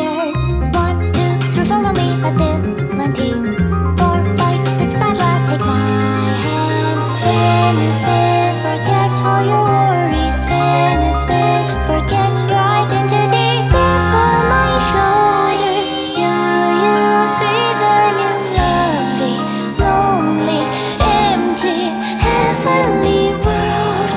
colors. 1, 2, 3, follow me, Atlantic. 4, 5, 6, satellites. Take my hand, spin and spin, forget all your worries. Spin and spin, forget your identity. Step on my shoulders, do you see the new lovely, lonely, empty, heavenly world?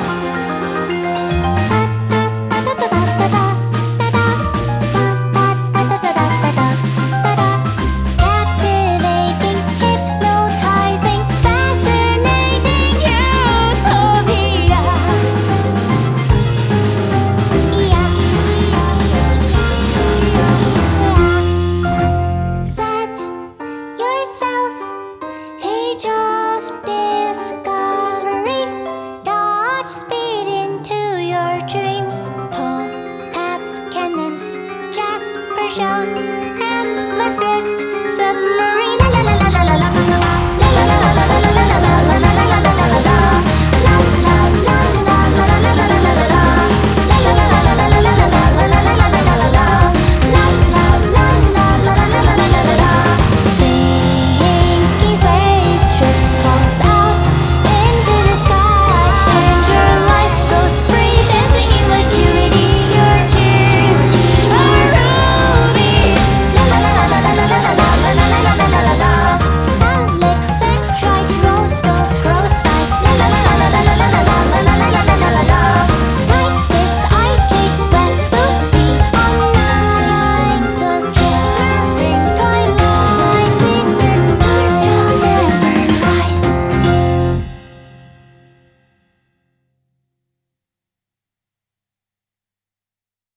Captivating, hypnotizing, fascinating utopia. Set yourselves, age of discovery. Dodge speed into your dreams. Topaz cannons, jasper shells, amethyst submarines.